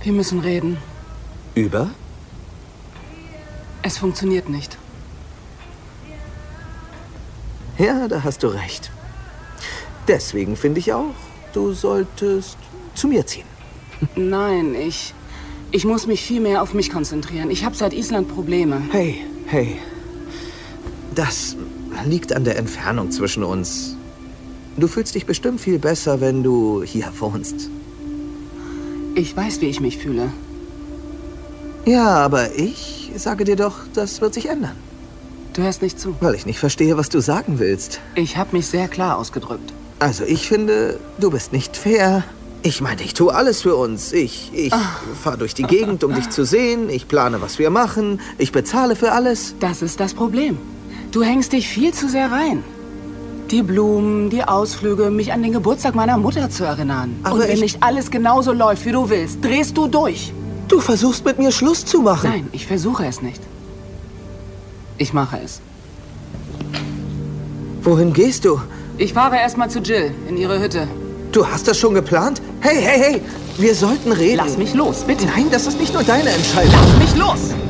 Wir müssen reden. Über? Es funktioniert nicht. Ja, da hast du recht. Deswegen finde ich auch, du solltest zu mir ziehen. Nein, ich muss mich viel mehr auf mich konzentrieren. Ich habe seit Island Probleme. Hey. Das liegt an der Entfernung zwischen uns. Du fühlst dich bestimmt viel besser, wenn du hier wohnst. Ich weiß, wie ich mich fühle. Ja, aber ich sage dir doch, das wird sich ändern. Du hörst nicht zu. Weil ich nicht verstehe, was du sagen willst. Ich habe mich sehr klar ausgedrückt. Also ich finde, du bist nicht fair. Ich meine, ich tue alles für uns. Ich fahre durch die Gegend, um dich zu sehen. Ich plane, was wir machen. Ich bezahle für alles. Das ist das Problem. Du hängst dich viel zu sehr rein. Die Blumen, die Ausflüge, mich an den Geburtstag meiner Mutter zu erinnern. Aber und wenn nicht alles genauso läuft, wie du willst, drehst du durch. Du versuchst mit mir Schluss zu machen. Nein, ich versuche es nicht. Ich mache es. Wohin gehst du? Ich fahre erstmal zu Jill in ihre Hütte. Du hast das schon geplant? Hey! Wir sollten reden. Lass mich los, bitte. Nein, das ist nicht nur deine Entscheidung. Lass mich los!